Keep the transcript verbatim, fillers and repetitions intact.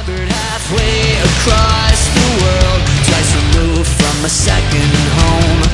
Scattered halfway across the world, twice removed from a second home.